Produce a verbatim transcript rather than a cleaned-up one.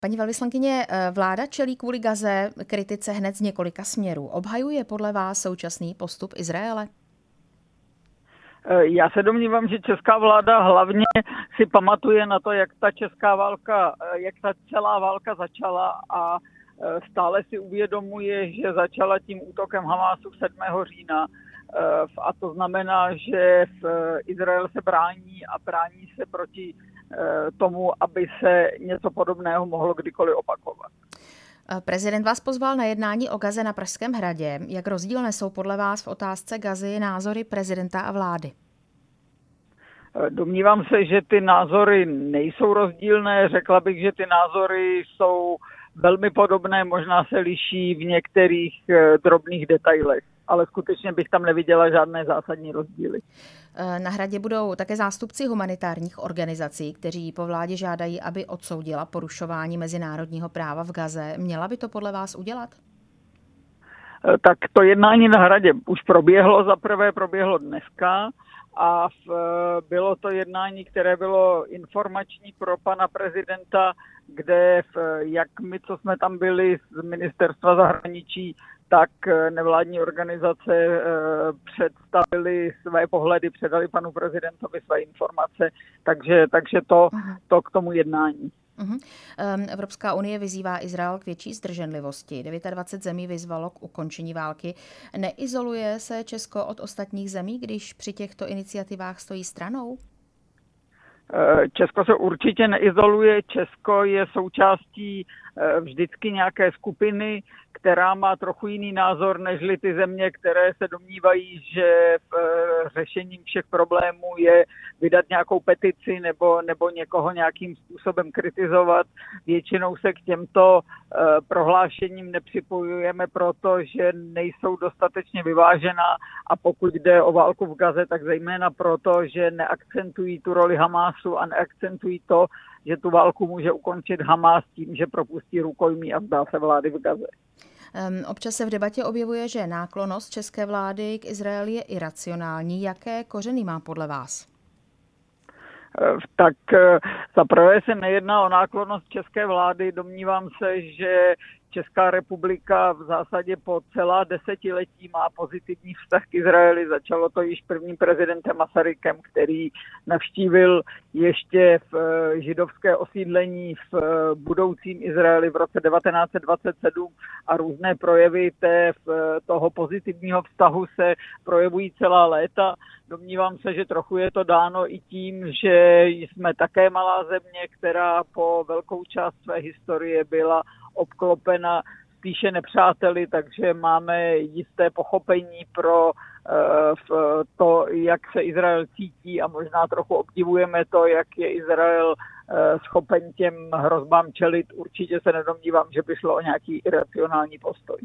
Paní velvyslankyně, vláda čelí kvůli Gaze kritice hned z několika směrů. Obhajuje podle vás současný postup Izraele? Já se domnívám, že česká vláda hlavně si pamatuje na to, jak ta česká válka, jak ta celá válka začala a stále si uvědomuje, že začala tím útokem Hamásu sedmého října. A to znamená, že Izrael se brání a brání se proti tomu, aby se něco podobného mohlo kdykoliv opakovat. Prezident vás pozval na jednání o Gaze na Pražském hradě. Jak rozdílné jsou podle vás v otázce Gazy názory prezidenta a vlády? Domnívám se, že ty názory nejsou rozdílné. Řekla bych, že ty názory jsou velmi podobné, možná se liší v některých drobných detailech, ale skutečně bych tam neviděla žádné zásadní rozdíly. Na hradě budou také zástupci humanitárních organizací, kteří po vládě žádají, aby odsoudila porušování mezinárodního práva v Gaze. Měla by to podle vás udělat? Tak to jednání na hradě už proběhlo, zaprvé proběhlo dneska a v, bylo to jednání, které bylo informační pro pana prezidenta, kde v, jak my, co jsme tam byli z ministerstva zahraničí, tak nevládní organizace představili své pohledy, předali panu prezidentovi své informace, takže, takže to, to k tomu jednání. Uhum. Evropská unie vyzývá Izrael k větší zdrženlivosti. dvacet devět zemí vyzvalo k ukončení války. Neizoluje se Česko od ostatních zemí, když při těchto iniciativách stojí stranou? Česko se určitě neizoluje. Česko je součástí vždycky nějaké skupiny, která má trochu jiný názor nežli ty země, které se domnívají, že řešením všech problémů je vydat nějakou petici nebo, nebo někoho nějakým způsobem kritizovat. Většinou se k těmto prohlášením nepřipojujeme, protože nejsou dostatečně vyvážená a pokud jde o válku v Gaze, tak zejména proto, že neakcentují tu roli Hamásu a neakcentují to, že tu válku může ukončit Hamás tím, že propustí rukojmí a vzdá se vlády v Gaze. Občas se v debatě objevuje, že náklonnost české vlády k Izraeli je iracionální. Jaké kořeny má podle vás? Tak za prvé se nejedná o náklonnost české vlády. Domnívám se, že Česká republika v zásadě po celá desetiletí má pozitivní vztah k Izraeli. Začalo to již prvním prezidentem Masarykem, který navštívil ještě v židovské osídlení v budoucím Izraeli v roce devatenáct set dvacet sedm a různé projevy té, toho pozitivního vztahu se projevují celá léta. Domnívám se, že trochu je to dáno i tím, že jsme také malá země, která po velkou část své historie byla obklopena spíše nepřáteli, takže máme jisté pochopení pro uh, to, jak se Izrael cítí a možná trochu obdivujeme to, jak je Izrael uh, schopen těm hrozbám čelit. Určitě se nedomnívám, že by šlo o nějaký iracionální postoj.